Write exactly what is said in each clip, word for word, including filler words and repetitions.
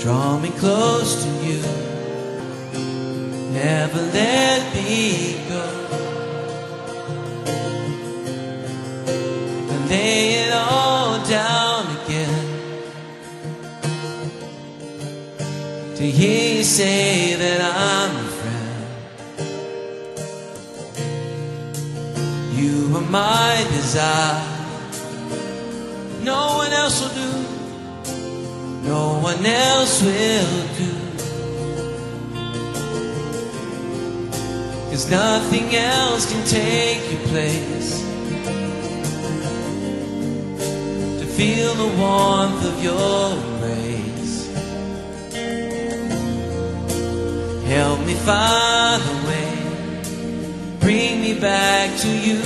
Draw me close to you, never let me go. And lay it all down again, to hear you say that I'm a friend. You are my desire, no one else will do, no one else will do. 'Cause nothing else can take your place, to feel the warmth of your embrace. Help me find a way, bring me back to you.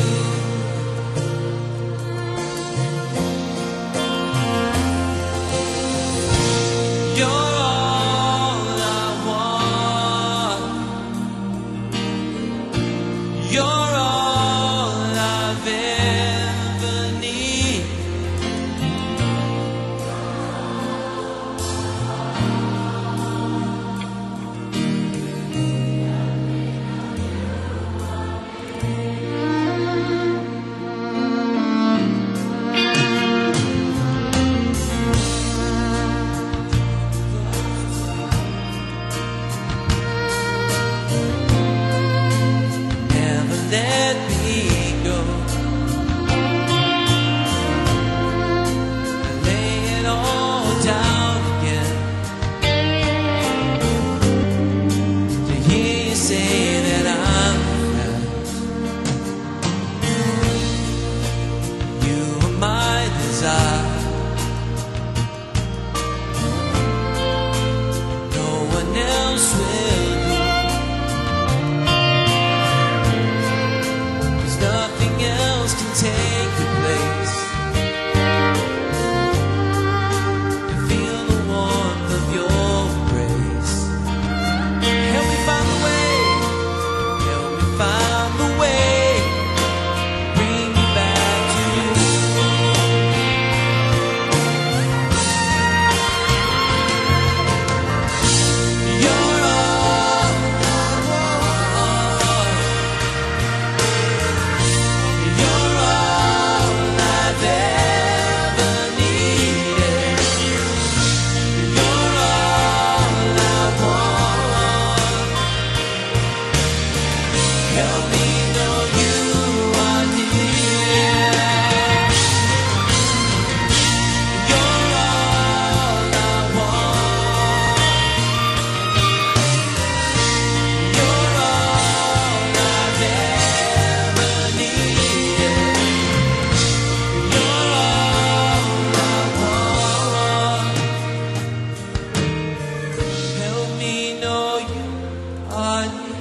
You're all I want, you're all I've ever needed. Let me go, lay it all down again, to hear you say that I'm a friend. You are my desire, no one else will. Take your place, to feel the warmth of your embrace. Help me find the way, help me find the way, bring me back to you. You're all I want, you're all I've ever needed. You're all I want. Help me know you are near. You're all I want. You're all I've ever needed. You're all I want. Help me know you are near.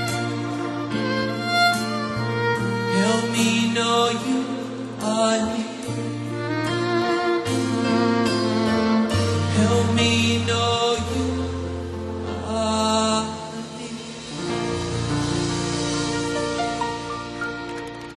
Help me know you are near.